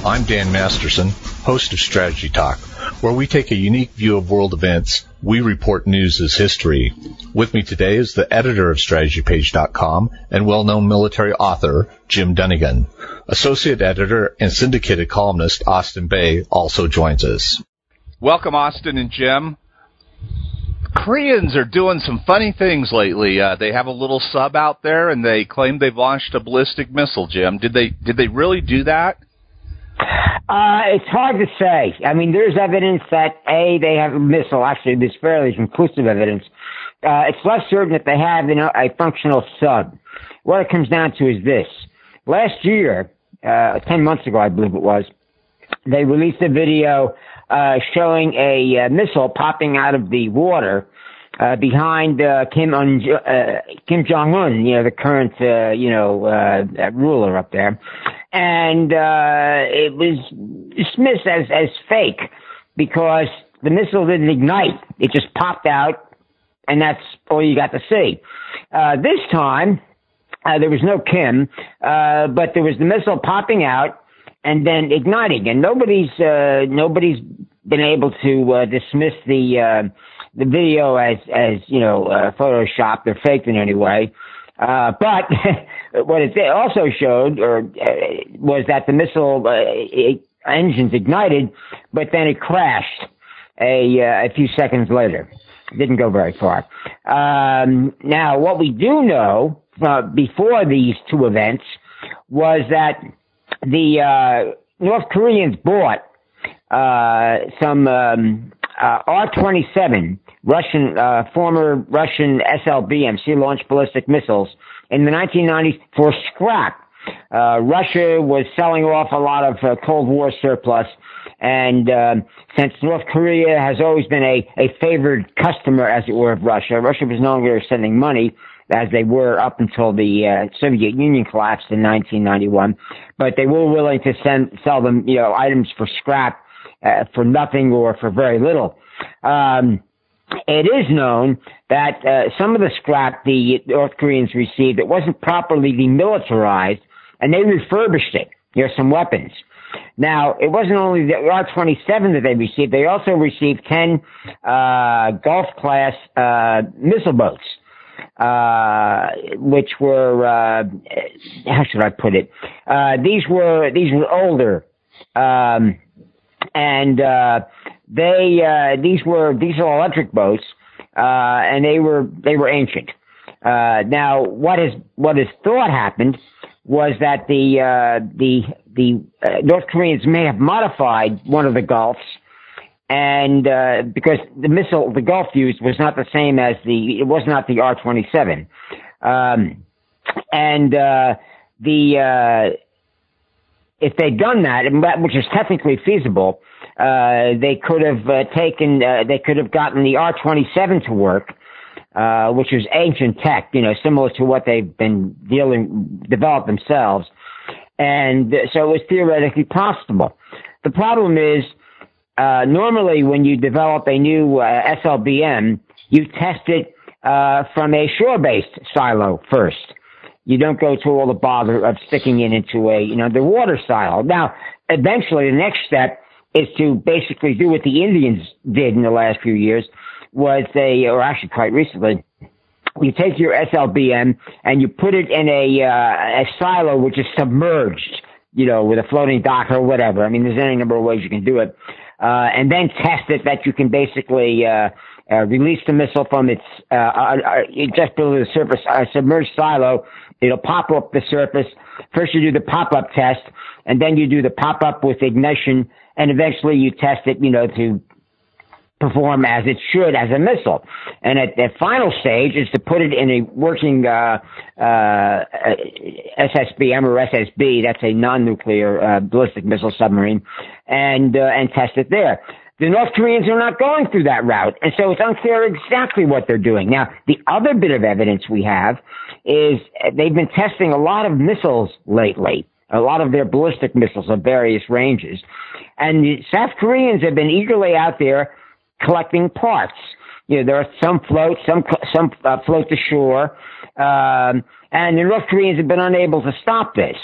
I'm Dan Masterson, host of Strategy Talk, where we take a unique view of world events. We report news as history. With me today is the editor of StrategyPage.com and well-known military author, Jim Dunnigan. Associate editor and syndicated columnist Austin Bay also joins us. Welcome, Austin and Jim. Koreans are doing some funny things lately. They have a little sub out there, and they claim they've launched a ballistic missile, Jim. Did they really do that? It's hard to say. I mean, there's evidence that, they have a missile. Actually, there's fairly conclusive evidence. It's less certain that they have, a functional sub. What it comes down to is this. Last year, 10 months ago, I believe it was, they released a video showing a missile popping out of the water behind Kim Jong-un, the current ruler up there, and it was dismissed as fake because the missile didn't ignite; it just popped out, and that's all you got to see. This time, there was no Kim, but there was the missile popping out and then igniting, and nobody's been able to dismiss the video as photoshopped or faked in any way. But what it also showed was that the missile engines ignited, but then it crashed a few seconds later. It didn't go very far. Now, what we do know before these two events was that the North Koreans bought some R-27 former Russian SLBM, sea-launched ballistic missiles, in the 1990s for scrap. Russia was selling off a lot of Cold War surplus, and since North Korea has always been a favored customer, as it were, of Russia was no longer sending money, as they were up until the Soviet Union collapsed in 1991, but they were willing to sell them, items for scrap, for nothing or for very little. It is known that some of the scrap the North Koreans received, it wasn't properly demilitarized, and they refurbished it. Some weapons. Now, it wasn't only the R-27 that they received; they also received 10 Gulf-class missile boats, which were how should I put it? These were older. These were diesel electric boats, and they were ancient. Now, what is thought happened was that the North Koreans may have modified one of the Gulfs, and because the missile the Gulf used was not the same as it was not the R-27, if they'd done that, which is technically feasible, they could have gotten the R-27 to work, which is ancient tech, similar to what they've been developed themselves. And so it was theoretically possible. The problem is, normally when you develop a new SLBM, you test it from a shore-based silo first. You don't go to all the bother of sticking it into the water silo. Now, eventually, the next step is to basically do what the Indians did in the last few years, or actually quite recently, you take your SLBM and you put it in a silo which is submerged, with a floating dock or whatever. I mean, there's any number of ways you can do it. And then test it that you can basically release the missile from its just below the surface, submerged silo. It'll pop up the surface. First you do the pop-up test, and then you do the pop-up with ignition, and eventually you test it, to perform as it should as a missile. And at the final stage is to put it in a working SSBM or SSB, that's a non-nuclear ballistic missile submarine, and test it there. The North Koreans are not going through that route, and so it's unclear exactly what they're doing. Now, the other bit of evidence we have is they've been testing a lot of missiles lately, a lot of their ballistic missiles of various ranges, and the South Koreans have been eagerly out there collecting parts. There are some float, some float to shore, and the North Koreans have been unable to stop this.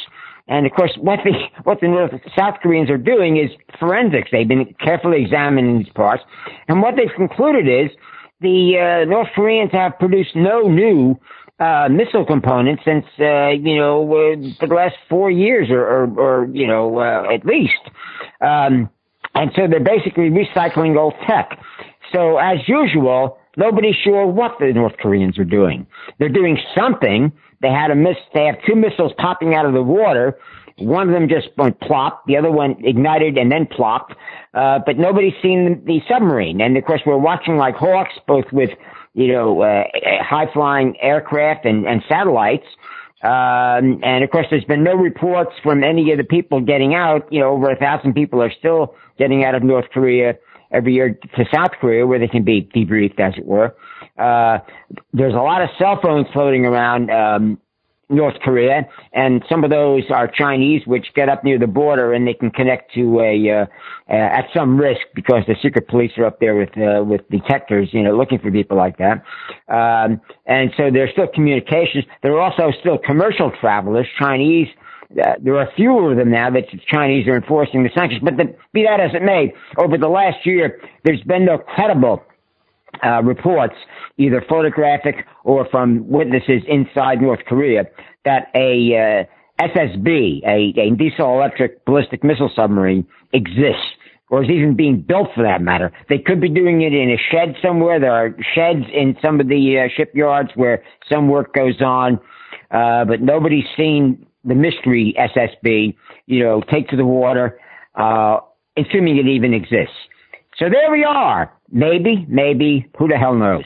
And of course, what the South Koreans are doing is forensics. They've been carefully examining these parts, and what they've concluded is the North Koreans have produced no new missile components since for the last 4 years or at least. And so they're basically recycling old tech. So as usual, nobody's sure what the North Koreans are doing. They're doing something. They have 2 missiles popping out of the water. One of them just went plop. The other one ignited and then plopped. But nobody's seen the submarine. And of course, we're watching like hawks, both with, high flying aircraft and satellites. And of course, there's been no reports from any of the people getting out. Over 1,000 people are still getting out of North Korea every year to South Korea, where they can be debriefed, as it were. There's a lot of cell phones floating around North Korea, and some of those are Chinese, which get up near the border and they can connect to at some risk, because the secret police are up there with detectors, looking for people like that. And so there's still communications. There are also still commercial travelers, Chinese. There are fewer of them now that the Chinese are enforcing the sanctions. But be that as it may, over the last year, there's been no credible reports, either photographic or from witnesses inside North Korea, that a SSB, a diesel-electric ballistic missile submarine, exists, or is even being built for that matter. They could be doing it in a shed somewhere. There are sheds in some of the shipyards where some work goes on, but nobody's seen the mystery SSB, take to the water, assuming it even exists. So there we are. Maybe, who the hell knows?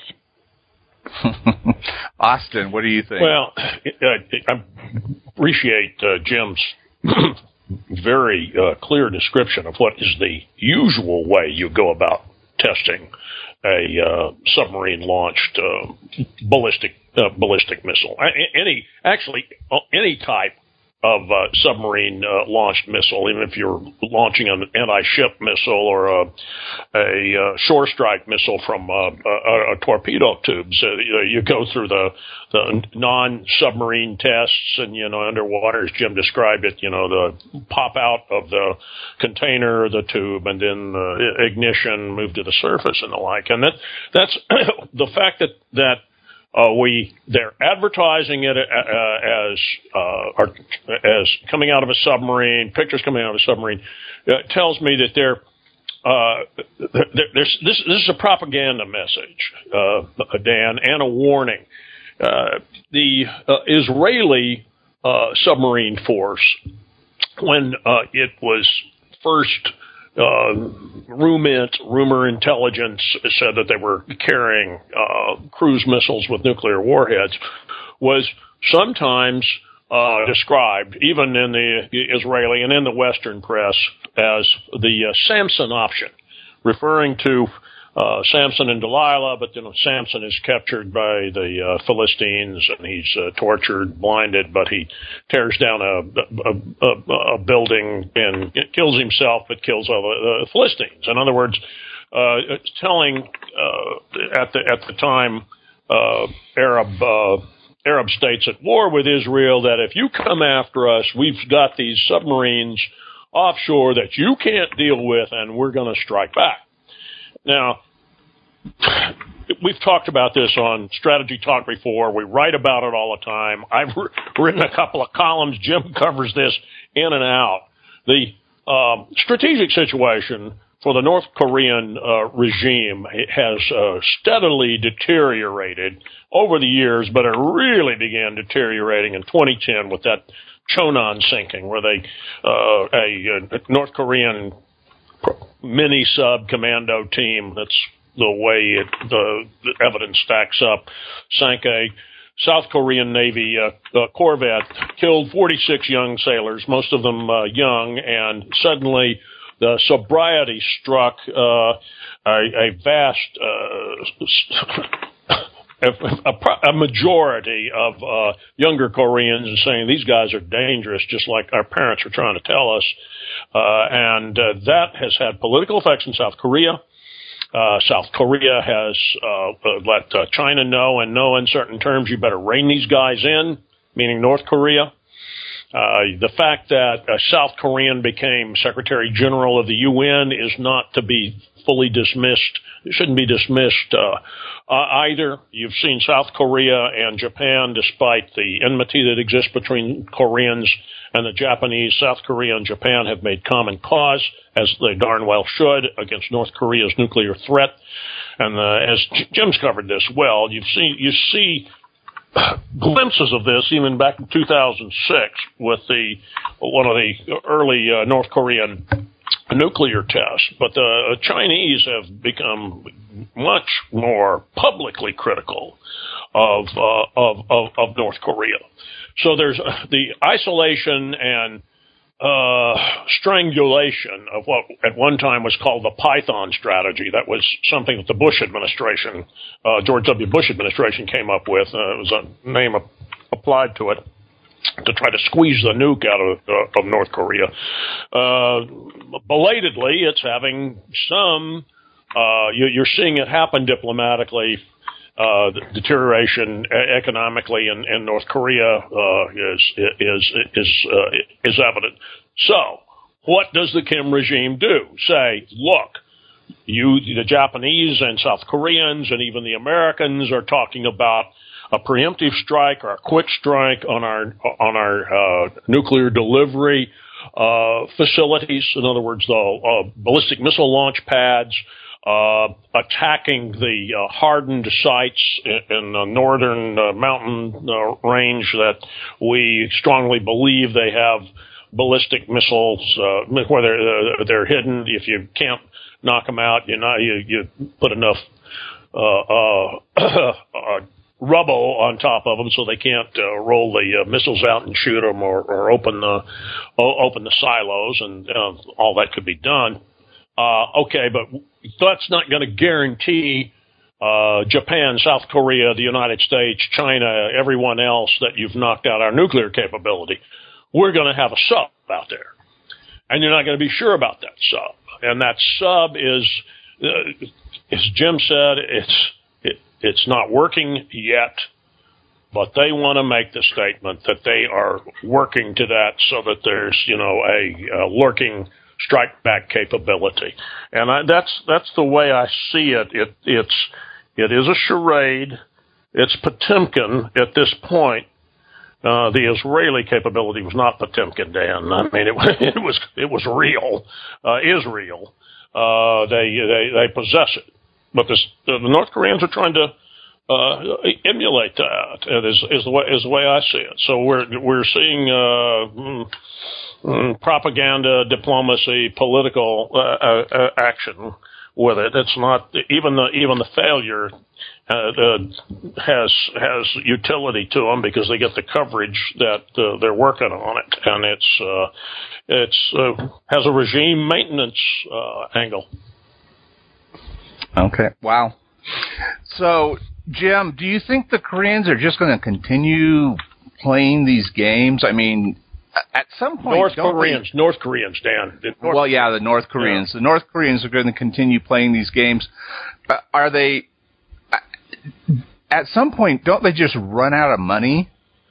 Austin, what do you think? Well, I appreciate Jim's very clear description of what is the usual way you go about testing a submarine-launched ballistic missile. Any type of submarine launched missile, even if you're launching an anti-ship missile or a shore strike missile from a torpedo tube. So you go through the non-submarine tests, and underwater, as Jim described it, the pop out of the container, the tube, and then ignition, move to the surface and the like. And that's the fact that they're advertising it as coming out of a submarine, pictures coming out of a submarine, tells me that this is a propaganda message, Dan, and a warning. The Israeli submarine force, when it was first rumor intelligence said that they were carrying cruise missiles with nuclear warheads, was sometimes described, even in the Israeli and in the Western press, as the Samson option, referring to Samson and Delilah, but Samson is captured by the Philistines and he's tortured, blinded, but he tears down a building and kills himself, but kills all the Philistines. In other words, it's telling at the time Arab states at war with Israel that if you come after us, we've got these submarines offshore that you can't deal with, and we're going to strike back. Now, we've talked about this on Strategy Talk before. We write about it all the time. I've written a couple of columns. Jim covers this in and out. The strategic situation for the North Korean regime has steadily deteriorated over the years, but it really began deteriorating in 2010 with that Chonan sinking, where a North Korean mini-sub commando team, that's the way the evidence stacks up, sank a South Korean Navy corvette, killed 46 young sailors, most of them young, and suddenly the sobriety struck a vast a majority of younger Koreans, saying these guys are dangerous, just like our parents were trying to tell us. And that has had political effects in South Korea. South Korea has let China know in no uncertain terms, you better rein these guys in, meaning North Korea. The fact that a South Korean became Secretary General of the UN is not to be fully dismissed. It shouldn't be dismissed either. You've seen South Korea and Japan, despite the enmity that exists between Koreans and the Japanese, South Korea and Japan have made common cause, as they darn well should, against North Korea's nuclear threat. And as Jim's covered this well, you see glimpses of this even back in 2006 with one of the early North Korean nuclear tests. But the Chinese have become much more publicly critical of North Korea. So there's the isolation and strangulation of what at one time was called the Python strategy. That was something that the Bush administration, George W. Bush administration, came up with. It was a name applied to it to try to squeeze the nuke out of North Korea. Belatedly, it's having some. You're seeing it happen diplomatically. The deterioration economically in North Korea is evident. So, what does the Kim regime do? Say, look, the Japanese and South Koreans and even the Americans are talking about a preemptive strike or a quick strike on our nuclear delivery facilities. In other words, the ballistic missile launch pads. Attacking the hardened sites in the northern mountain range that we strongly believe they have ballistic missiles, whether they're hidden. If you can't knock them out, you put enough rubble on top of them so they can't roll the missiles out and shoot them or open the silos, and all that could be done. Okay, but that's not going to guarantee Japan, South Korea, the United States, China, everyone else that you've knocked out our nuclear capability. We're going to have a sub out there. And you're not going to be sure about that sub. And that sub is, as Jim said, it's not working yet, but they want to make the statement that they are working to that so that there's, a lurking strike back capability. And that's the way I see it. It is a charade. It's Potemkin at this point. The Israeli capability was not Potemkin, Dan. I mean, it was real, is real. They possess it. But the North Koreans are trying to emulate that. Is the way I see it. So we're seeing propaganda, diplomacy, political action with it. It's not even the failure has utility to them because they get the coverage that they're working on it, and it's has a regime maintenance angle. Okay. Wow. So, Jim, do you think the Koreans are just going to continue playing these games? I mean, at some point, North Koreans, Dan. Well, yeah, the North Koreans. Yeah. The North Koreans are going to continue playing these games. Are they? At some point, don't they just run out of money?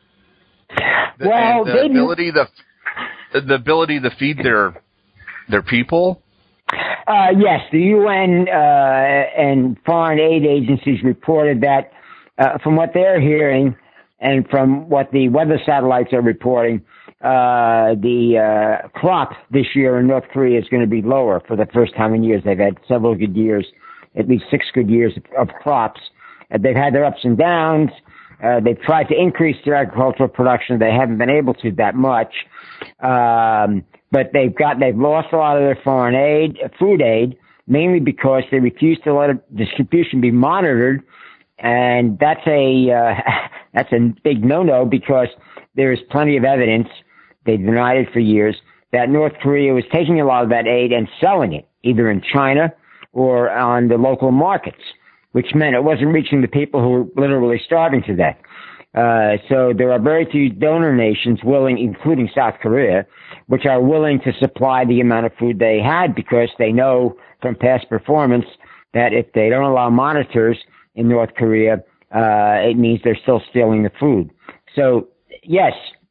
The ability to feed their people. Yes, the UN and foreign aid agencies reported that, from what they're hearing and from what the weather satellites are reporting, the crop this year in North Korea is going to be lower for the first time in years. They've had several good years, at least 6 good years of crops. They've had their ups and downs. They've tried to increase their agricultural production. They haven't been able to that much. But they've lost a lot of their foreign aid, food aid, mainly because they refuse to let distribution be monitored. And that's a big no-no because there is plenty of evidence, they've denied it for years, that North Korea was taking a lot of that aid and selling it, either in China or on the local markets, which meant it wasn't reaching the people who were literally starving to death. So there are very few donor nations willing, including South Korea, which are willing to supply the amount of food they had because they know from past performance that if they don't allow monitors in North Korea, it means they're still stealing the food. So, yes,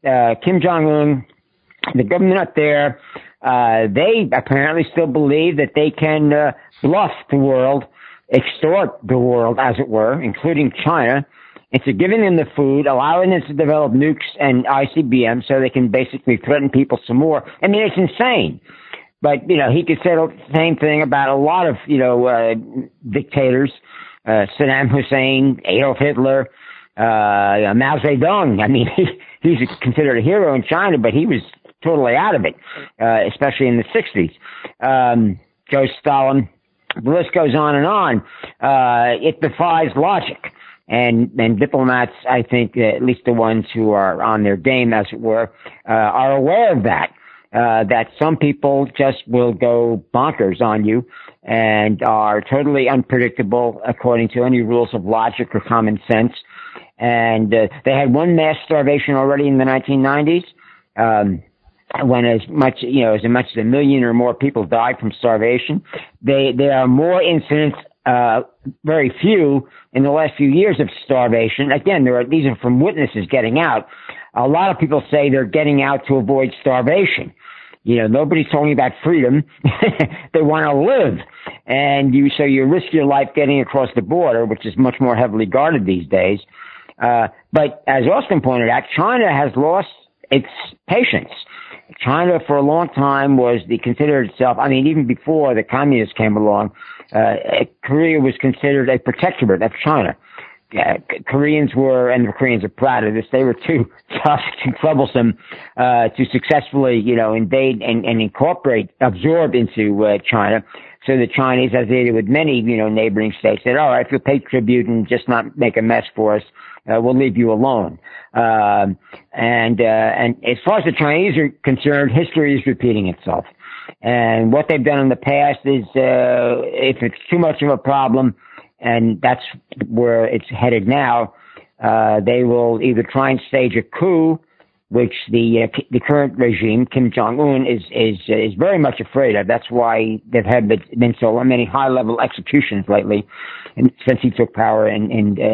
Kim Jong-un, the government up there, they apparently still believe that they can bluff the world, extort the world, as it were, including China, into giving them the food, allowing them to develop nukes and ICBMs so they can basically threaten people some more. I mean, it's insane. But, you know, he could say the same thing about a lot of, you know, dictators, Saddam Hussein, Adolf Hitler, Mao Zedong. I mean, he's considered a hero in China, but he was totally out of it, especially in the 60s. Joe Stalin, the list goes on and on. It defies logic. And diplomats, I think, at least the ones who are on their game, as it were, are aware of that. That some people just will go bonkers on you and are totally unpredictable according to any rules of logic or common sense. And they had one mass starvation already in the 1990s, when as much as 1 million or more people died from starvation. There are more incidents, very few, in the last few years of starvation. Again, these are from witnesses getting out. A lot of people say they're getting out to avoid starvation. You know, nobody's talking about freedom. They want to live. And so you risk your life getting across the border, which is much more heavily guarded these days. But as Austin pointed out, China has lost its patience. China for a long time considered itself, I mean, even before the communists came along, Korea was considered a protectorate of China. Koreans and the Koreans are proud of this, they were too tough, too troublesome, to successfully, you know, invade and absorb into, China. So the Chinese, as they did with many, you know, neighboring states, said, all right, if you'll pay tribute and just not make a mess for us, we'll leave you alone. And as far as the Chinese are concerned, history is repeating itself. And what they've done in the past is, if it's too much of a problem, and that's where it's headed now, they will either try and stage a coup, which the current regime, Kim Jong-un, is very much afraid of. That's why they've been so many high-level executions lately, since he took power in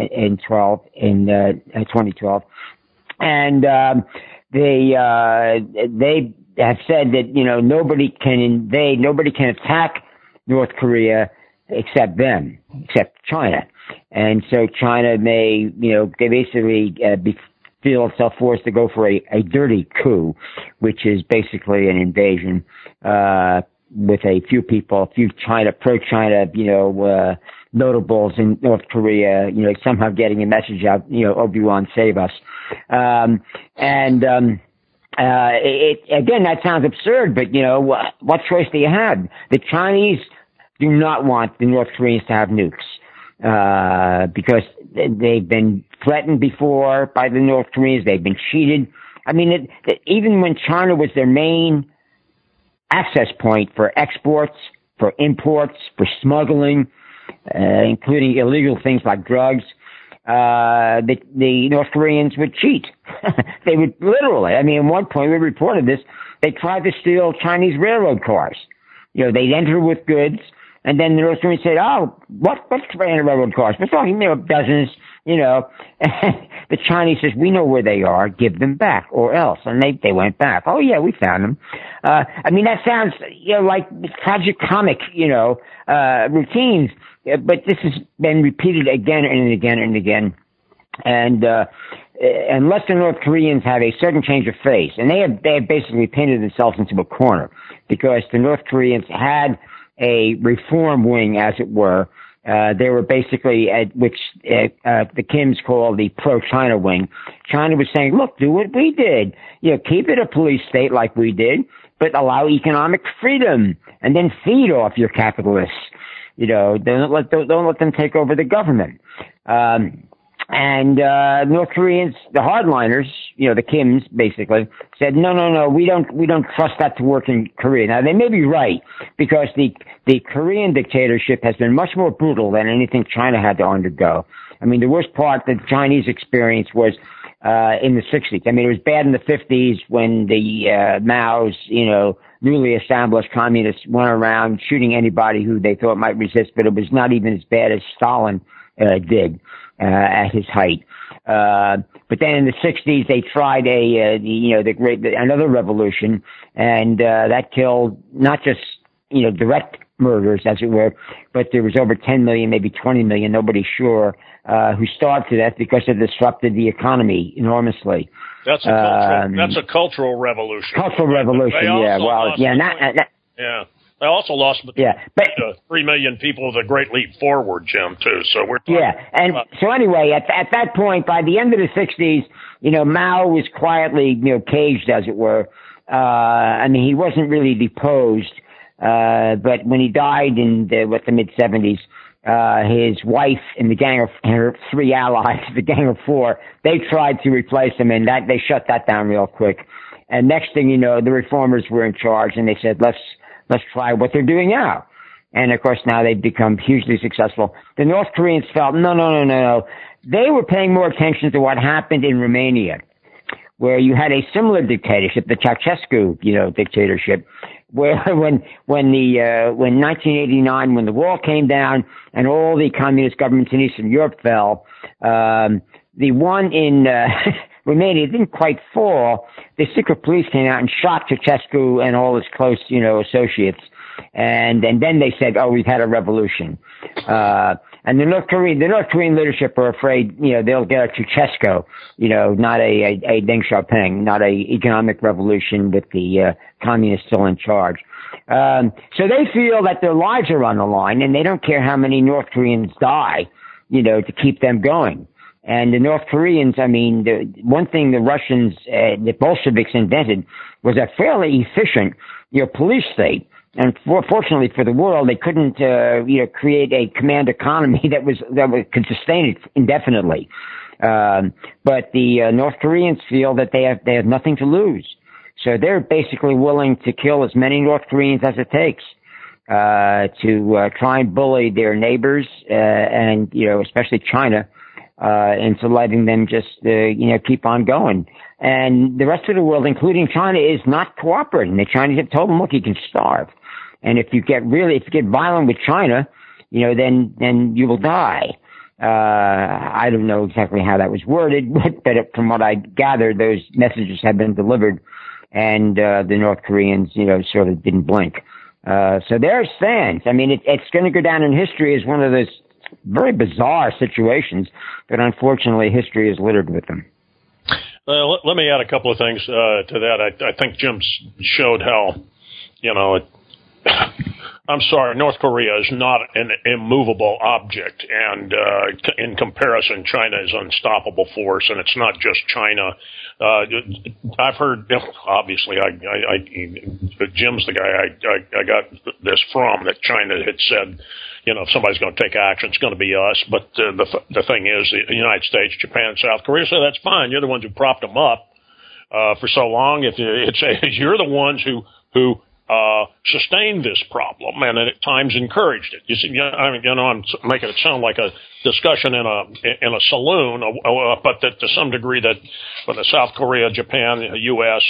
2012. And they have said that, you know, nobody can attack North Korea except them, except China. And so China may, you know, basically feel itself forced to go for a dirty coup, which is basically an invasion, with a few pro-China, you know, notables in North Korea, you know, somehow getting a message out, you know, Obi-Wan, save us. Again, that sounds absurd, but, you know, what choice do you have? The Chinese do not want the North Koreans to have nukes, because they've been threatened before by the North Koreans. They've been cheated. I mean, even when China was their main access point for exports, for imports, for smuggling, including illegal things like drugs, the North Koreans would cheat. They would literally. I mean, at one point we reported this. They tried to steal Chinese railroad cars. You know, they'd enter with goods, and then the North Koreans said, "Oh, what's railroad cars? We're talking, you know, dozens." You know, and the Chinese says, "We know where they are. Give them back, or else." And they went back. Oh yeah, we found them. I mean, that sounds, you know, like tragicomic, you know, routines. But this has been repeated again and again and again. And unless the North Koreans have a sudden change of face, and they have basically painted themselves into a corner, because the North Koreans had a reform wing, as it were. They were basically, which the Kims call the pro-China wing. China was saying, look, do what we did. You know, keep it a police state like we did, but allow economic freedom, and then feed off your capitalists. You know, don't let them take over the government. And North Koreans, the hardliners, you know, the Kims basically said, no, we don't trust that to work in Korea. Now they may be right, because the Korean dictatorship has been much more brutal than anything China had to undergo. I mean, the worst part that the Chinese experience was in the 60s. I mean, it was bad in the 50s when the Mao's, you know, newly established communists went around shooting anybody who they thought might resist, but it was not even as bad as Stalin did at his height. But But then in the 60s, they tried another revolution, and that killed not just, direct murders, as it were, but there was over 10 million, maybe 20 million, nobody's sure, who starved to death because it disrupted the economy enormously. That's a cultural revolution. Cultural revolution, yeah. Well, yeah, yeah. They also lost 3 million people of the Great Leap Forward, Jim, too. So we're talking so anyway, at that point, by the end of the 60s, Mao was quietly, caged, as it were. He wasn't really deposed, but when he died in the mid-70s, his wife and her 3 allies, the Gang of 4, they tried to replace him, and they shut that down real quick. And next thing you know, the reformers were in charge, and they said, let's try what they're doing now. And of course, now they've become hugely successful. The North Koreans felt, no. They were paying more attention to what happened in Romania, where you had a similar dictatorship, the Ceausescu, dictatorship, where when 1989, when the wall came down and all the communist governments in Eastern Europe fell, the one in Romania didn't quite fall. The secret police came out and shot Ceausescu and all his close, associates. And then they said, oh, we've had a revolution. And the North Korean leadership are afraid, they'll get a Ceausescu, not a Deng Xiaoping, not a economic revolution with the communists still in charge. So they feel that their lives are on the line, and they don't care how many North Koreans die, to keep them going. And the North Koreans, the one thing the Russians, the Bolsheviks invented was a fairly efficient, police state. And fortunately for the world, they couldn't, create a command economy that could sustain it indefinitely. But the North Koreans feel that they have nothing to lose. So they're basically willing to kill as many North Koreans as it takes, to try and bully their neighbors, and, especially China, into letting them just, keep on going. And the rest of the world, including China, is not cooperating. The Chinese have told them, look, you can starve. And if you get violent with China, then you will die. I don't know exactly how that was worded, but from what I gathered, those messages have been delivered, and the North Koreans, sort of didn't blink. So there it stands. It's going to go down in history as one of those very bizarre situations, but unfortunately history is littered with them. Let me add a couple of things to that. I think Jim showed how, I'm sorry, North Korea is not an immovable object, and in comparison, China is an unstoppable force, and it's not just China. I've heard, obviously, Jim's the guy I got this from, that China had said, if somebody's going to take action, it's going to be us. But the thing is, the United States, Japan, South Korea, so that's fine. You're the ones who propped them up for so long. You're the ones who sustained this problem, and at times encouraged it. You see, I'm making it sound like a discussion in a saloon, but that to some degree that for the South Korea, Japan, the U.S.,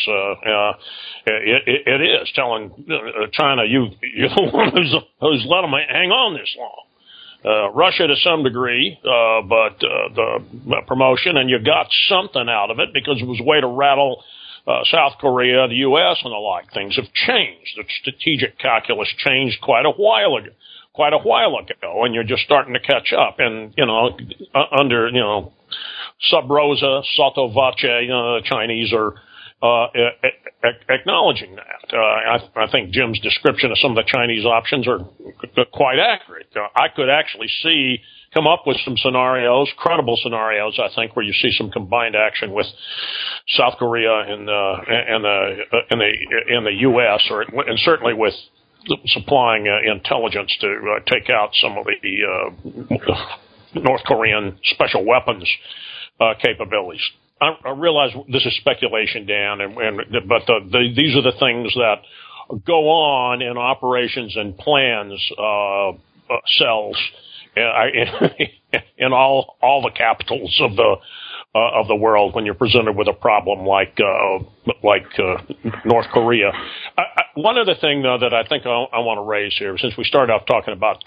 it is telling China, you're the one who's let them hang on this long. Russia to some degree, but the promotion, and you got something out of it because it was a way to rattle South Korea, the U.S., and the like. Things have changed. The strategic calculus changed quite a while ago, and you're just starting to catch up. And, under, sub rosa, sotto voce, the Chinese are acknowledging that. I think Jim's description of some of the Chinese options are quite accurate. I could actually come up with some scenarios, credible scenarios, I think, where you see some combined action with South Korea and the U.S., and certainly with supplying intelligence to take out some of the North Korean special weapons capabilities. I realize this is speculation, Dan, but these are the things that go on in operations and plans cells in all the capitals of the world when you're presented with a problem like North Korea. One other thing, though, that I think I want to raise here, since we started off talking about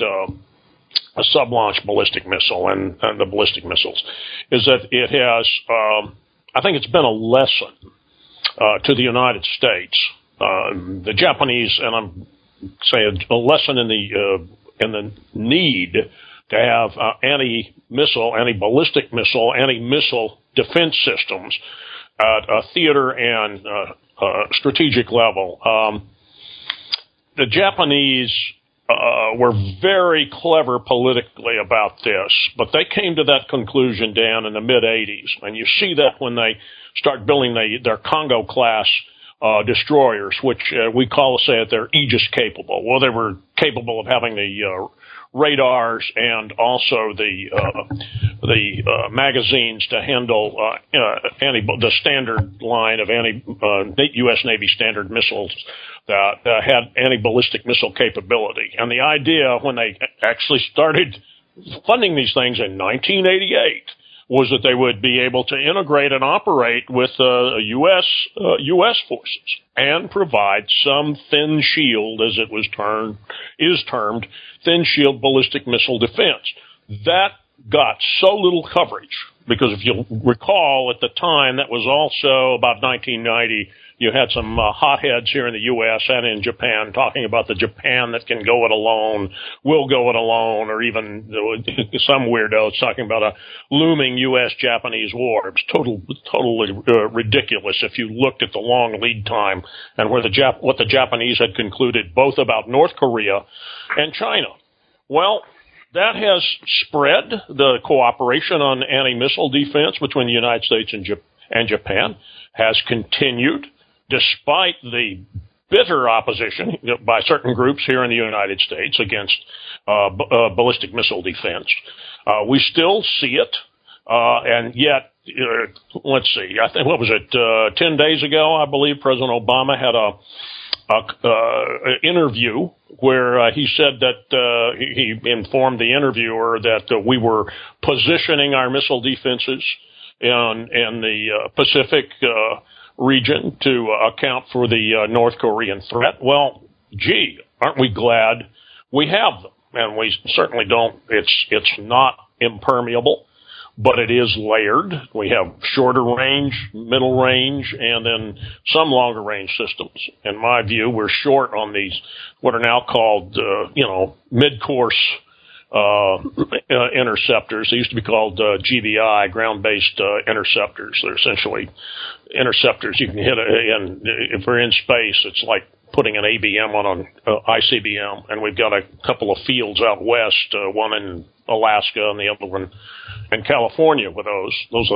a sub-launch ballistic missile and the ballistic missiles, is that it has I think it's been a lesson to the United States. The Japanese, and I'm saying a lesson in the need to have anti-missile, anti-ballistic missile, anti-missile defense systems at a theater and strategic level. The Japanese were very clever politically about this, but they came to that conclusion, Dan, in the mid-'80s. And you see that when they start building their Congo-class destroyers, which we say that they're Aegis capable. Well, they were capable of having the radars and also the magazines to handle the standard line of U.S. Navy standard missiles that had anti-ballistic missile capability. And the idea when they actually started funding these things in 1988 was that they would be able to integrate and operate with U.S. forces and provide some thin shield, as it was termed, thin shield ballistic missile defense. That got so little coverage because if you'll recall at the time, that was also about 1990, you had some hotheads here in the U.S. and in Japan talking about the Japan that can go it alone, will go it alone, or even some weirdos talking about a looming U.S.-Japanese war. It was totally ridiculous if you looked at the long lead time and what the Japanese had concluded both about North Korea and China. Well, that has spread. The cooperation on anti-missile defense between the United States and Japan has continued, despite the bitter opposition by certain groups here in the United States against ballistic missile defense. We still see it, and yet, let's see, I think, 10 days ago, I believe President Obama had an interview where he said that he informed the interviewer that we were positioning our missile defenses in the Pacific region to account for the North Korean threat. Well, gee, aren't we glad we have them? And we certainly don't. It's not impermeable, but it is layered. We have shorter range, middle range, and then some longer range systems. In my view, we're short on these, what are now called, mid-course interceptors. They used to be called GBI, ground-based interceptors. They're essentially interceptors you can hit, and if we're in space, it's like putting an ABM on an ICBM, and we've got a couple of fields out west, one in Alaska and the other one in California with those. Those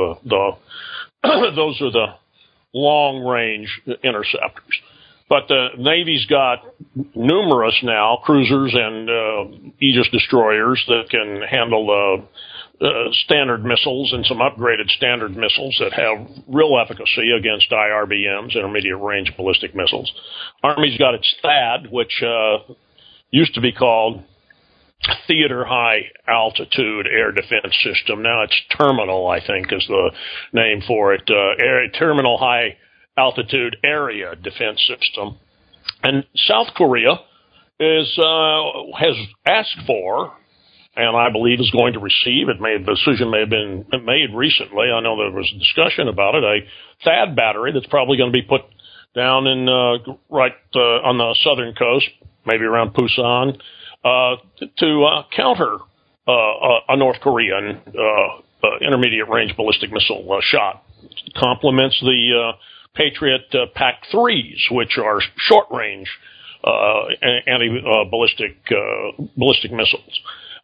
are the long-range interceptors. But the Navy's got numerous now cruisers and Aegis destroyers that can handle standard missiles and some upgraded standard missiles that have real efficacy against IRBMs, intermediate range ballistic missiles. Army's got its THAAD, which used to be called Theater High Altitude Air Defense System. Now it's Terminal, I think, is the name for it. Terminal High Altitude Area Defense System. And South Korea has asked for, and I believe is going to receive, the decision may have been made recently, I know there was a discussion about it, a THAAD battery that's probably going to be put down in right on the southern coast, maybe around Busan, to counter a North Korean intermediate range ballistic missile shot. It complements the Patriot PAC-3s, which are short-range anti-ballistic missiles.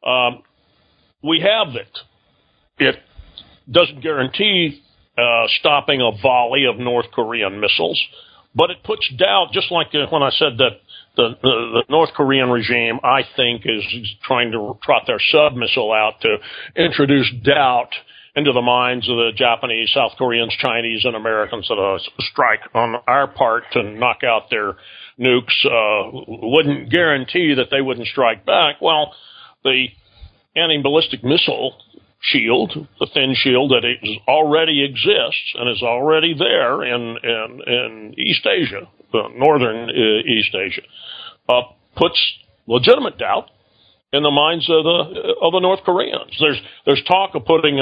We have it. It doesn't guarantee stopping a volley of North Korean missiles, but it puts doubt, just like when I said that the North Korean regime, I think, is trying to trot their sub-missile out to introduce doubt into the minds of the Japanese, South Koreans, Chinese, and Americans that strike on our part to knock out their nukes, wouldn't guarantee that they wouldn't strike back. Well, the anti-ballistic missile shield, the thin shield that already exists and is already there in East Asia, northern East Asia, puts legitimate doubt in the minds of the North Koreans. There's talk of putting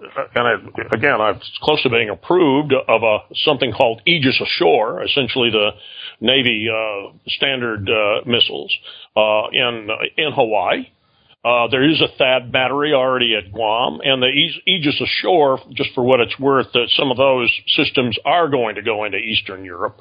it's close to being approved of something called Aegis Ashore, essentially the Navy standard missiles in Hawaii. There is a THAAD battery already at Guam, and the Aegis Ashore, just for what it's worth, that some of those systems are going to go into Eastern Europe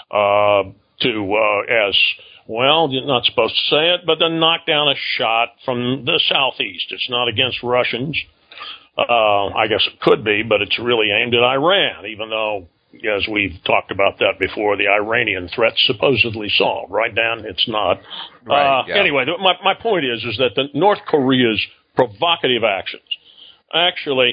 you're not supposed to say it, but to knock down a shot from the southeast. It's not against Russians. I guess it could be, but it's really aimed at Iran, even though, as we've talked about that before, the Iranian threat's supposedly solved. Right, Dan? It's not. Right, yeah. Anyway, my point is that the North Korea's provocative actions actually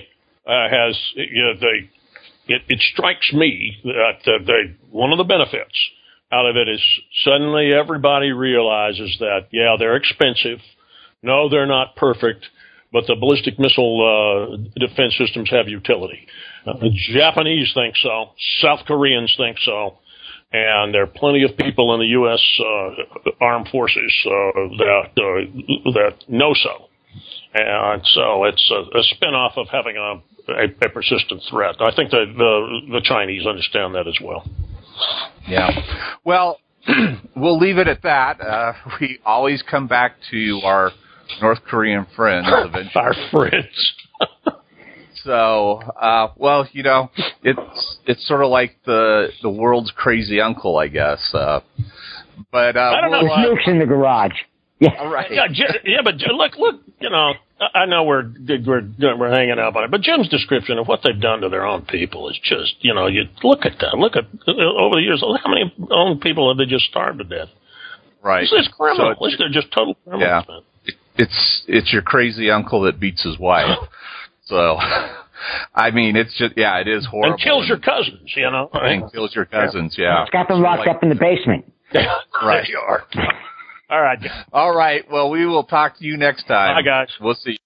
it strikes me that one of the benefits out of it is suddenly everybody realizes that, they're expensive. No, they're not perfect, but the ballistic missile defense systems have utility. The Japanese think so. South Koreans think so. And there are plenty of people in the U.S. armed forces that know so. And so it's a spin-off of having a persistent threat. I think that the Chinese understand that as well. Yeah. Well, we'll leave it at that. We always come back to our North Korean friends eventually. Our friends. So, it's sort of like the world's crazy uncle, I guess. But I don't know. There's nukes in the garage. Yeah. All right. Yeah, but look. I know we're hanging up on it, but Jim's description of what they've done to their own people is just, you look at that. Look at over the years, look how many own people have they just starved to death? Right. It's criminals. So they're just total criminals. Yeah. It's your crazy uncle that beats his wife. So, I mean, it's just, it is horrible. And kills your cousins, And kills your cousins, yeah. It's got them locked up in the basement. Right. They are. All right. All right. Well, we will talk to you next time. Bye, guys. We'll see you.